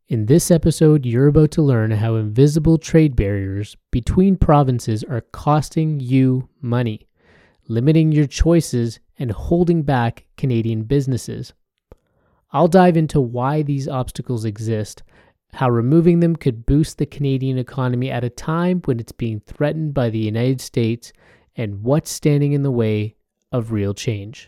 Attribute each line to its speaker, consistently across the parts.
Speaker 1: In this episode, you're about to learn how invisible trade barriers between provinces are costing you money, limiting your choices, and holding back Canadian businesses. I'll dive into why these obstacles exist, how removing them could boost the Canadian economy at a time when it's being threatened by the United States, and what's standing in the way of real change.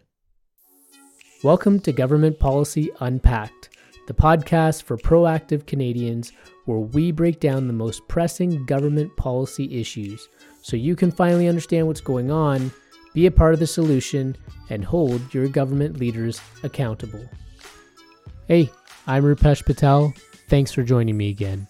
Speaker 1: Welcome to Government Policy Unpacked, the podcast for proactive Canadians where we break down the most pressing government policy issues so you can finally understand what's going on, be a part of the solution, and hold your government leaders accountable. Hey, I'm Rupesh Patel. Thanks for joining me again.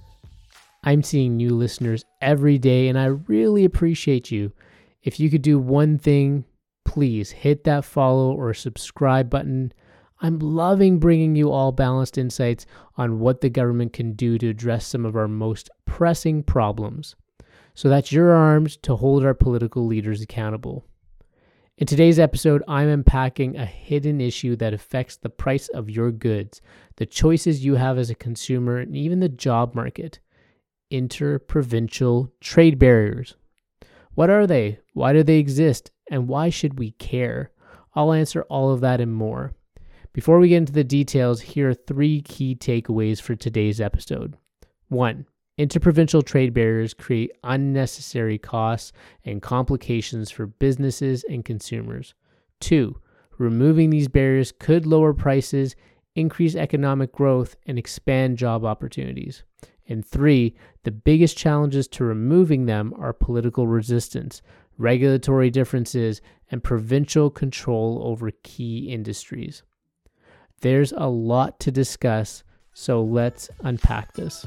Speaker 1: I'm seeing new listeners every day, and I really appreciate you. If you could do one thing, please hit that follow or subscribe button. I'm loving bringing you all balanced insights on what the government can do to address some of our most pressing problems. So that's your arms to hold our political leaders accountable. In today's episode, I'm unpacking a hidden issue that affects the price of your goods, the choices you have as a consumer, and even the job market. Interprovincial trade barriers. What are they? Why do they exist? And why should we care? I'll answer all of that and more. Before we get into the details, here are three key takeaways for today's episode. 1. Interprovincial trade barriers create unnecessary costs and complications for businesses and consumers. 2. Removing these barriers could lower prices, increase economic growth, and expand job opportunities. And 3. The biggest challenges to removing them are political resistance, regulatory differences, and provincial control over key industries. There's a lot to discuss, so let's unpack this.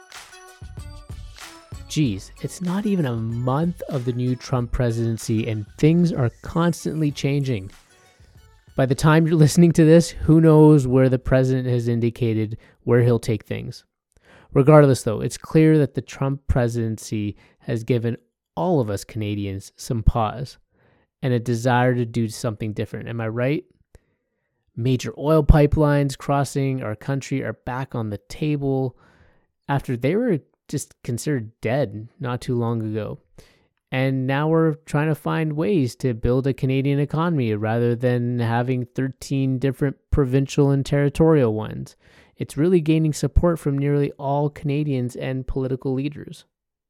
Speaker 1: Geez, it's not even a month of the new Trump presidency and things are constantly changing. By the time you're listening to this, who knows where the president has indicated where he'll take things. Regardless, though, it's clear that the Trump presidency has given all of us Canadians some pause and a desire to do something different. Am I right? Major oil pipelines crossing our country are back on the table after they were just considered dead not too long ago. And now we're trying to find ways to build a Canadian economy rather than having 13 different provincial and territorial ones. It's really gaining support from nearly all Canadians and political leaders.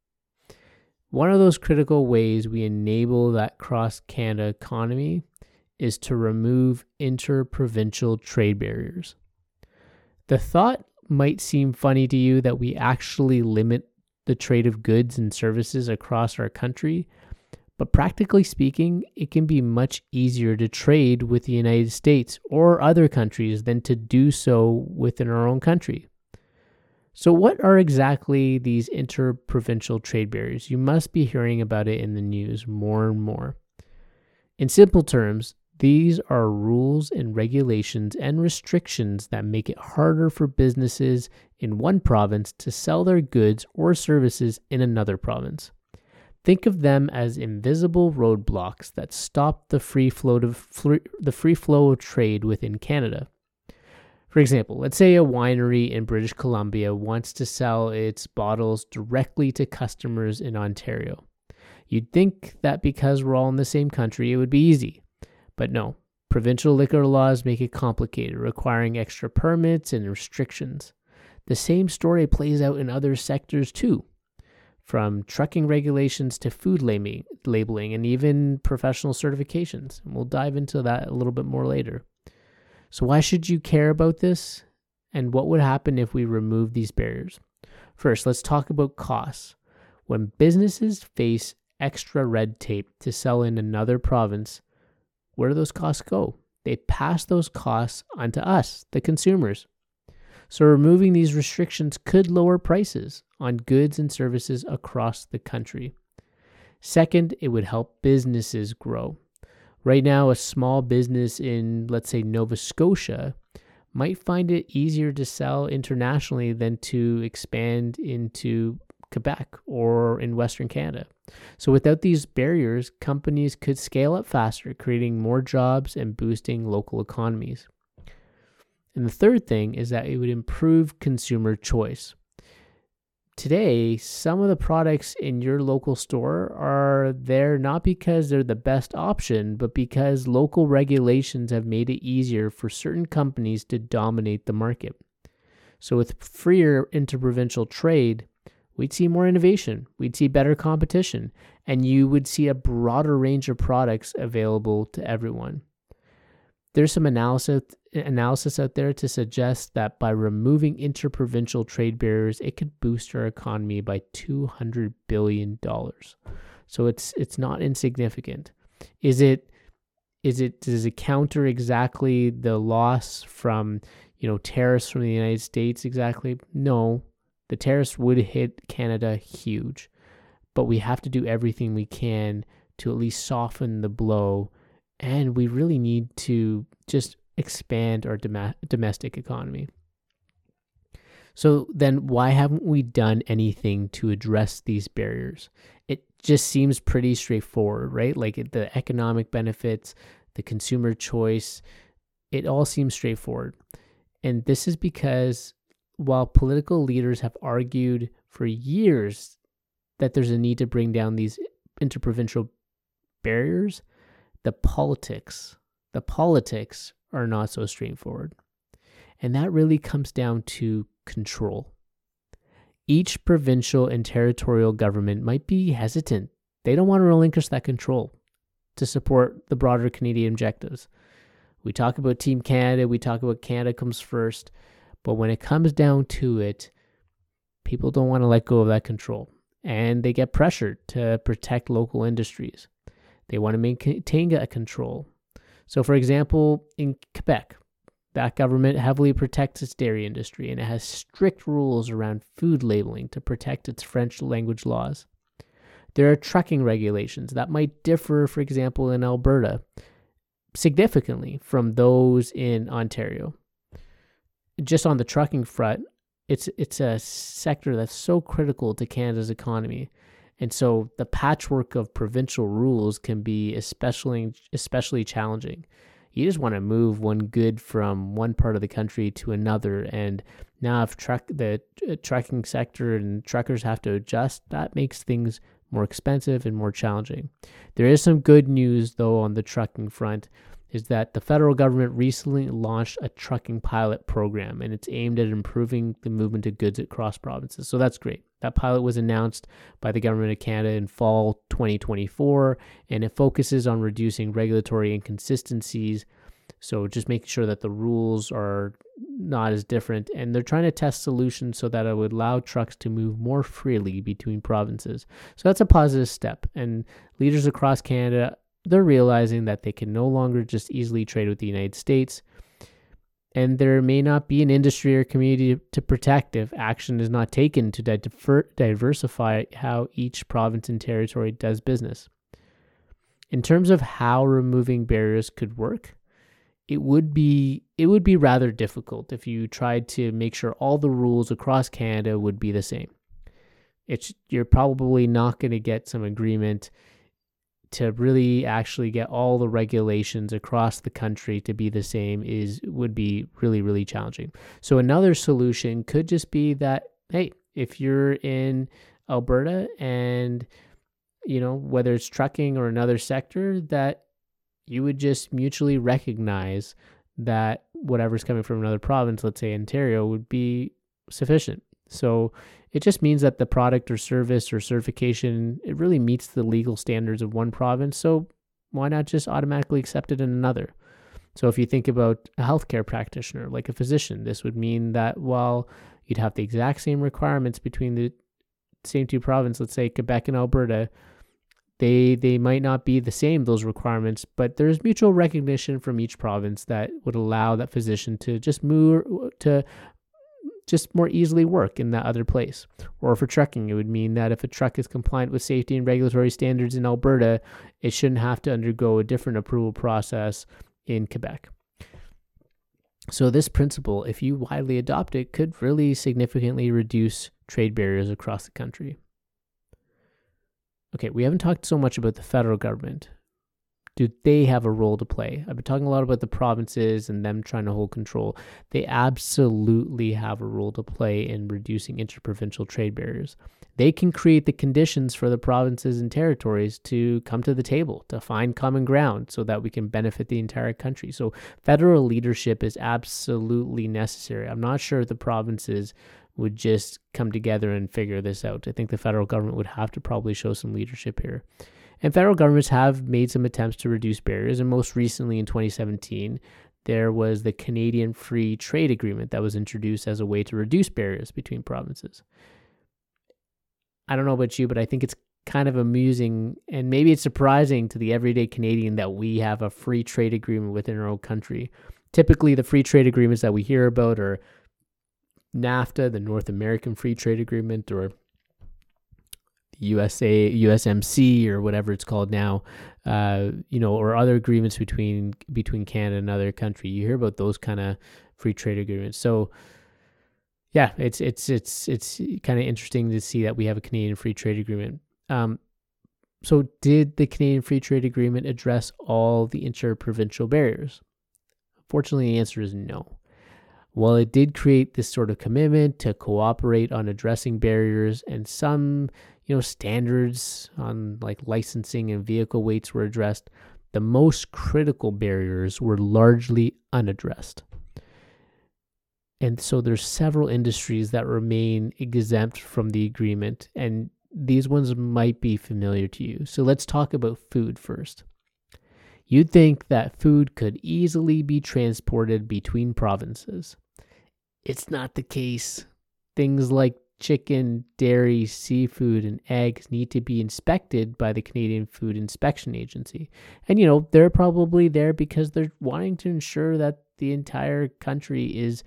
Speaker 1: One of those critical ways we enable that cross-Canada economy is to remove interprovincial trade barriers. The thought might seem funny to you that we actually limit the trade of goods and services across our country, but practically speaking, it can be much easier to trade with the United States or other countries than to do so within our own country. So what are exactly these interprovincial trade barriers? You must be hearing about it in the news more and more. In simple terms, these are rules and regulations and restrictions that make it harder for businesses in one province to sell their goods or services in another province. Think of them as invisible roadblocks that stop the free flow of trade within Canada. For example, let's say a winery in British Columbia wants to sell its bottles directly to customers in Ontario. You'd think that because we're all in the same country, it would be easy. But no, provincial liquor laws make it complicated, requiring extra permits and restrictions. The same story plays out in other sectors too, from trucking regulations to food labeling and even professional certifications. And we'll dive into that a little bit more later. So why should you care about this? And what would happen if we remove these barriers? First, let's talk about costs. When businesses face extra red tape to sell in another province, where do those costs go? They pass those costs onto us, the consumers. So removing these restrictions could lower prices on goods and services across the country. Second, it would help businesses grow. Right now, a small business in, let's say, Nova Scotia might find it easier to sell internationally than to expand into Quebec or in Western Canada. So without these barriers, companies could scale up faster, creating more jobs and boosting local economies. And the third thing is that it would improve consumer choice. Today, some of the products in your local store are there not because they're the best option, but because local regulations have made it easier for certain companies to dominate the market. So with freer interprovincial trade, we'd see more innovation, we'd see better competition, and you would see a broader range of products available to everyone. There's some analysis out there to suggest that by removing interprovincial trade barriers, it could boost our economy by $200 billion. So it's not insignificant. Does it counter exactly the loss from, tariffs from the United States exactly? No, the tariffs would hit Canada huge, but we have to do everything we can to at least soften the blow. And we really need to just expand our domestic economy. So then why haven't we done anything to address these barriers? It just seems pretty straightforward, right? Like the economic benefits, the consumer choice, it all seems straightforward. And this is because while political leaders have argued for years that there's a need to bring down these interprovincial barriers, the politics are not so straightforward. And that really comes down to control. Each provincial and territorial government might be hesitant. They don't want to relinquish that control to support the broader Canadian objectives. We talk about Team Canada, we talk about Canada comes first, but when it comes down to it, people don't want to let go of that control. And they get pressured to protect local industries. They want to maintain that control. So, for example, in Quebec, that government heavily protects its dairy industry, and it has strict rules around food labeling to protect its French language laws. There are trucking regulations that might differ, for example, in Alberta, significantly from those in Ontario. Just on the trucking front, it's a sector that's so critical to Canada's economy. And so the patchwork of provincial rules can be especially challenging. You just want to move one good from one part of the country to another. And now if the trucking sector and truckers have to adjust, that makes things more expensive and more challenging. There is some good news, though, on the trucking front, is that the federal government recently launched a trucking pilot program, and it's aimed at improving the movement of goods across provinces. So that's great. That pilot was announced by the Government of Canada in fall 2024, and it focuses on reducing regulatory inconsistencies. So just making sure that the rules are not as different, and they're trying to test solutions so that it would allow trucks to move more freely between provinces. So that's a positive step, and leaders across Canada, they're realizing that they can no longer just easily trade with the United States, and there may not be an industry or community to protect if action is not taken to diversify how each province and territory does business. In terms of how removing barriers could work, it would be rather difficult if you tried to make sure all the rules across Canada would be the same. You're probably not going to get some agreement to really actually get all the regulations across the country to be the same would be really, really challenging. So another solution could just be that, hey, if you're in Alberta and, whether it's trucking or another sector, that you would just mutually recognize that whatever's coming from another province, let's say Ontario, would be sufficient. So it just means that the product or service or certification, it really meets the legal standards of one province. So why not just automatically accept it in another? So if you think about a healthcare practitioner, like a physician, this would mean that while you'd have the exact same requirements between the same two provinces, let's say Quebec and Alberta, they might not be the same, those requirements, but there's mutual recognition from each province that would allow that physician to just more easily work in that other place. Or for trucking, it would mean that if a truck is compliant with safety and regulatory standards in Alberta, it shouldn't have to undergo a different approval process in Quebec. So this principle, if you widely adopt it, could really significantly reduce trade barriers across the country. Okay, we haven't talked so much about the federal government. do they have a role to play? I've been talking a lot about the provinces and them trying to hold control. They absolutely have a role to play in reducing interprovincial trade barriers. They can create the conditions for the provinces and territories to come to the table, to find common ground so that we can benefit the entire country. So federal leadership is absolutely necessary. I'm not sure if the provinces would just come together and figure this out. I think the federal government would have to probably show some leadership here. And federal governments have made some attempts to reduce barriers. And most recently in 2017, there was the Canadian Free Trade Agreement that was introduced as a way to reduce barriers between provinces. I don't know about you, but I think it's kind of amusing and maybe it's surprising to the everyday Canadian that we have a free trade agreement within our own country. Typically, the free trade agreements that we hear about are NAFTA, the North American Free Trade Agreement, or USMC, or whatever it's called now, or other agreements between Canada and another country. You hear about those kind of free trade agreements. So, yeah, it's kind of interesting to see that we have a Canadian Free Trade Agreement. So, did the Canadian Free Trade Agreement address all the interprovincial barriers? Fortunately, the answer is no. While it did create this sort of commitment to cooperate on addressing barriers, and some standards on like licensing and vehicle weights were addressed, the most critical barriers were largely unaddressed. And so there's several industries that remain exempt from the agreement, and these ones might be familiar to you. So let's talk about food first. You'd think that food could easily be transported between provinces. It's not the case. Things like chicken, dairy, seafood, and eggs need to be inspected by the Canadian Food Inspection Agency. And, they're probably there because they're wanting to ensure that the entire country is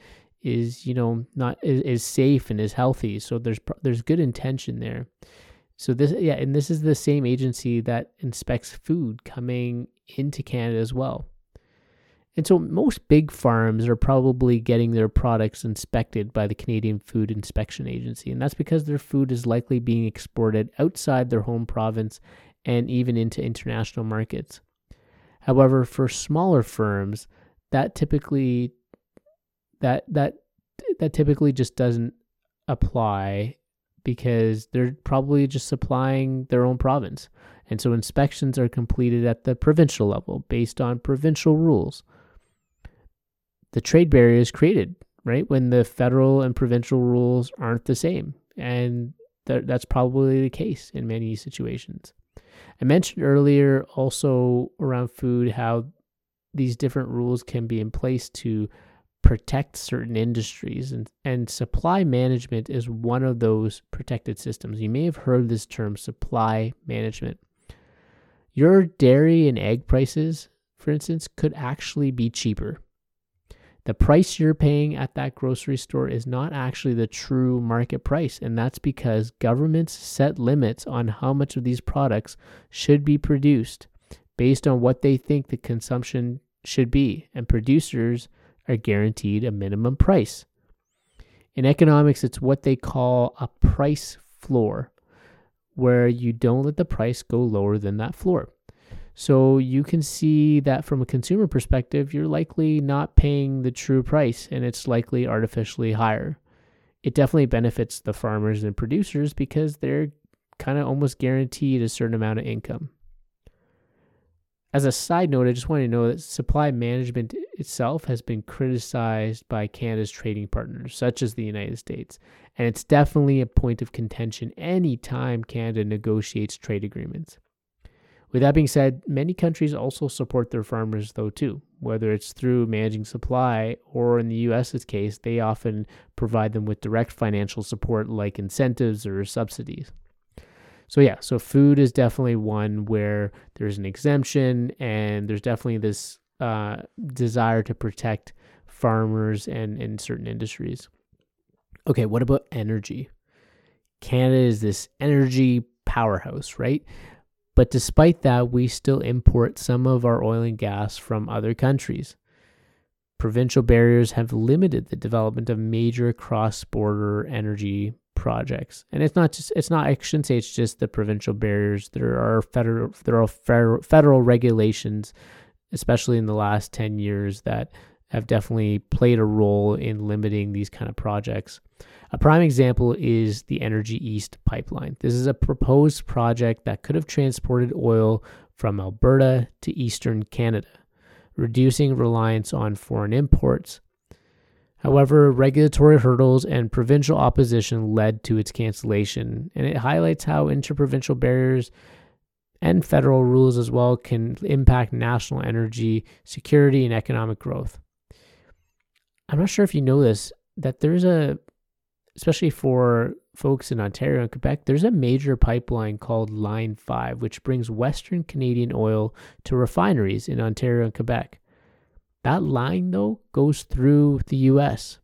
Speaker 1: safe and is healthy. So there's good intention there. So this is the same agency that inspects food coming into Canada as well. And so most big farms are probably getting their products inspected by the Canadian Food Inspection Agency. And that's because their food is likely being exported outside their home province and even into international markets. However, for smaller firms, that typically just doesn't apply because they're probably just supplying their own province. And so inspections are completed at the provincial level based on provincial rules. The trade barrier is created, right, when the federal and provincial rules aren't the same. And that's probably the case in many situations. I mentioned earlier also around food how these different rules can be in place to protect certain industries, and supply management is one of those protected systems. You may have heard this term, supply management. Your dairy and egg prices, for instance, could actually be cheaper. The price you're paying at that grocery store is not actually the true market price, and that's because governments set limits on how much of these products should be produced based on what they think the consumption should be, and producers are guaranteed a minimum price. In economics, it's what they call a price floor, where you don't let the price go lower than that floor. So you can see that from a consumer perspective, you're likely not paying the true price, and it's likely artificially higher. It definitely benefits the farmers and producers because they're kind of almost guaranteed a certain amount of income. As a side note, I just want to know that supply management itself has been criticized by Canada's trading partners, such as the United States. And it's definitely a point of contention anytime Canada negotiates trade agreements. With that being said, many countries also support their farmers, though, too. Whether it's through managing supply or, in the U.S.'s case, they often provide them with direct financial support like incentives or subsidies. So food is definitely one where there's an exemption, and there's definitely this desire to protect farmers and in certain industries. Okay, what about energy? Canada is this energy powerhouse, right? But despite that, we still import some of our oil and gas from other countries. Provincial barriers have limited the development of major cross-border energy projects. And I shouldn't say it's just the provincial barriers. There are federal regulations, especially in the last 10 years, that have definitely played a role in limiting these kind of projects. A prime example is the Energy East pipeline. This is a proposed project that could have transported oil from Alberta to eastern Canada, reducing reliance on foreign imports. However, regulatory hurdles and provincial opposition led to its cancellation, and it highlights how interprovincial barriers and federal rules as well can impact national energy security and economic growth. I'm not sure if you know this, that there's especially for folks in Ontario and Quebec, there's a major pipeline called Line 5, which brings Western Canadian oil to refineries in Ontario and Quebec. That line, though, goes through the U.S.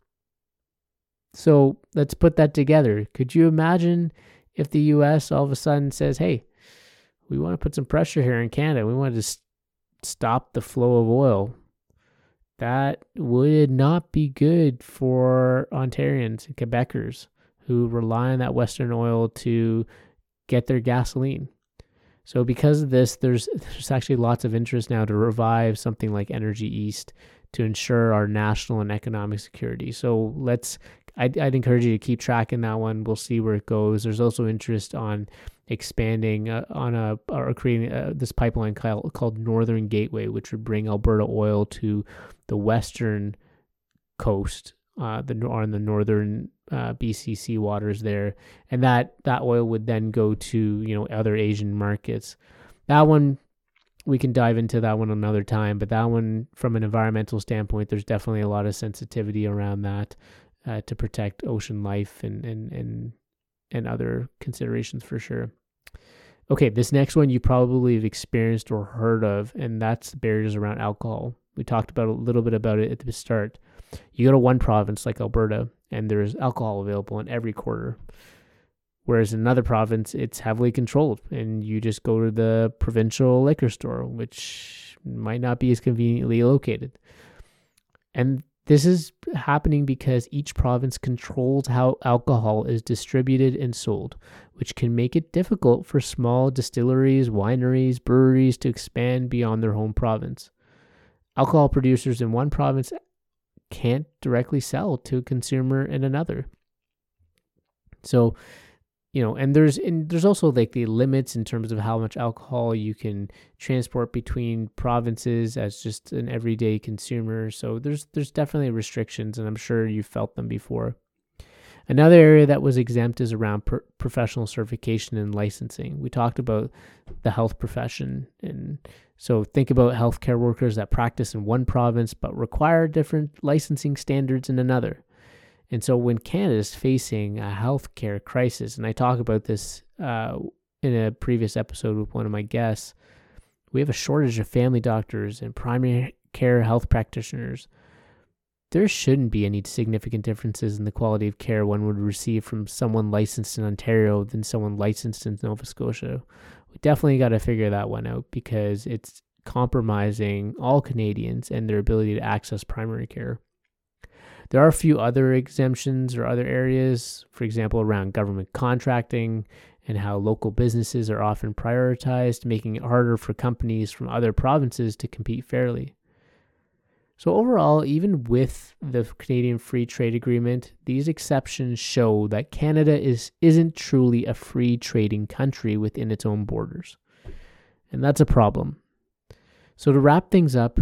Speaker 1: So let's put that together. Could you imagine if the U.S. all of a sudden says, hey, we want to put some pressure here in Canada. We want to stop the flow of oil. That would not be good for Ontarians and Quebecers who rely on that Western oil to get their gasoline. So because of this, there's actually lots of interest now to revive something like Energy East to ensure our national and economic security. So I'd encourage you to keep tracking that one. We'll see where it goes. There's also interest on expanding or creating this pipeline called Northern Gateway, which would bring Alberta oil to the western coast, on the northern BCC waters there, and that oil would then go to other Asian markets. That one we can dive into that one another time, but that one from an environmental standpoint, there's definitely a lot of sensitivity around that to protect ocean life and other considerations for sure. Okay, this next one you probably have experienced or heard of, and that's barriers around alcohol. We talked about a little bit about it at the start. You go to one province like Alberta, and there's alcohol available in every quarter. Whereas in another province, it's heavily controlled, and you just go to the provincial liquor store, which might not be as conveniently located. And this is happening because each province controls how alcohol is distributed and sold, which can make it difficult for small distilleries, wineries, breweries to expand beyond their home province. Alcohol producers in one province can't directly sell to a consumer in another. So, and there's also like the limits in terms of how much alcohol you can transport between provinces as just an everyday consumer. So there's definitely restrictions, and I'm sure you've felt them before. Another area that was exempt is around professional certification and licensing. We talked about the health profession, and so think about healthcare workers that practice in one province but require different licensing standards in another. And so when Canada is facing a healthcare crisis, and I talk about this in a previous episode with one of my guests, we have a shortage of family doctors and primary care health practitioners. There shouldn't be any significant differences in the quality of care one would receive from someone licensed in Ontario than someone licensed in Nova Scotia. We definitely got to figure that one out because it's compromising all Canadians and their ability to access primary care. There are a few other exemptions or other areas, for example, around government contracting and how local businesses are often prioritized, making it harder for companies from other provinces to compete fairly. So overall, even with the Canadian Free Trade Agreement, these exceptions show that Canada isn't truly a free trading country within its own borders. And that's a problem. So to wrap things up,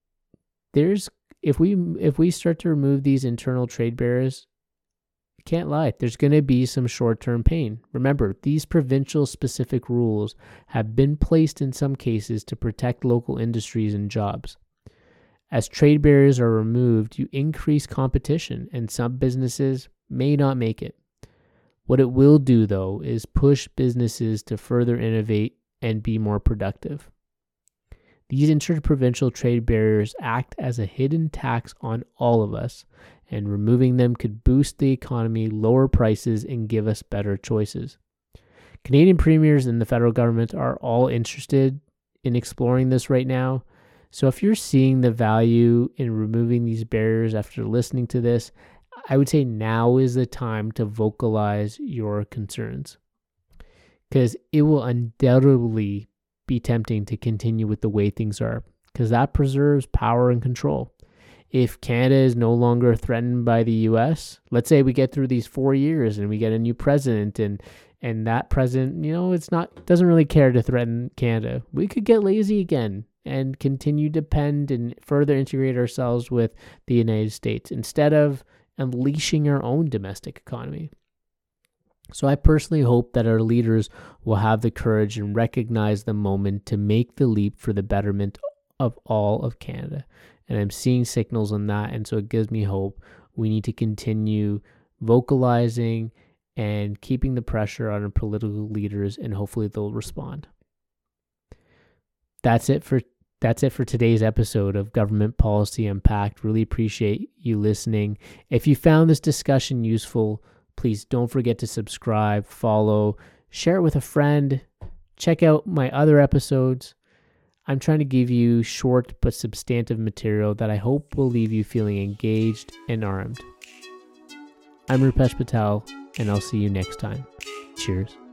Speaker 1: if we start to remove these internal trade barriers, can't lie, there's going to be some short-term pain. Remember, these provincial specific rules have been placed in some cases to protect local industries and jobs. As trade barriers are removed, you increase competition, and some businesses may not make it. What it will do, though, is push businesses to further innovate and be more productive. These interprovincial trade barriers act as a hidden tax on all of us, and removing them could boost the economy, lower prices, and give us better choices. Canadian premiers and the federal government are all interested in exploring this right now. So if you're seeing the value in removing these barriers after listening to this, I would say now is the time to vocalize your concerns, because it will undoubtedly be tempting to continue with the way things are, because that preserves power and control. If Canada is no longer threatened by the US, let's say we get through these 4 years and we get a new president, and that president, doesn't really care to threaten Canada, we could get lazy again and continue to depend and further integrate ourselves with the United States instead of unleashing our own domestic economy. So I personally hope that our leaders will have the courage and recognize the moment to make the leap for the betterment of all of Canada. And I'm seeing signals on that, and so it gives me hope. We need to continue vocalizing and keeping the pressure on our political leaders, and hopefully they'll respond. That's it for today's episode of Government Policy Unpacked. Really appreciate you listening. If you found this discussion useful, please don't forget to subscribe, follow, share it with a friend. Check out my other episodes. I'm trying to give you short but substantive material that I hope will leave you feeling engaged and armed. I'm Rupesh Patel, and I'll see you next time. Cheers.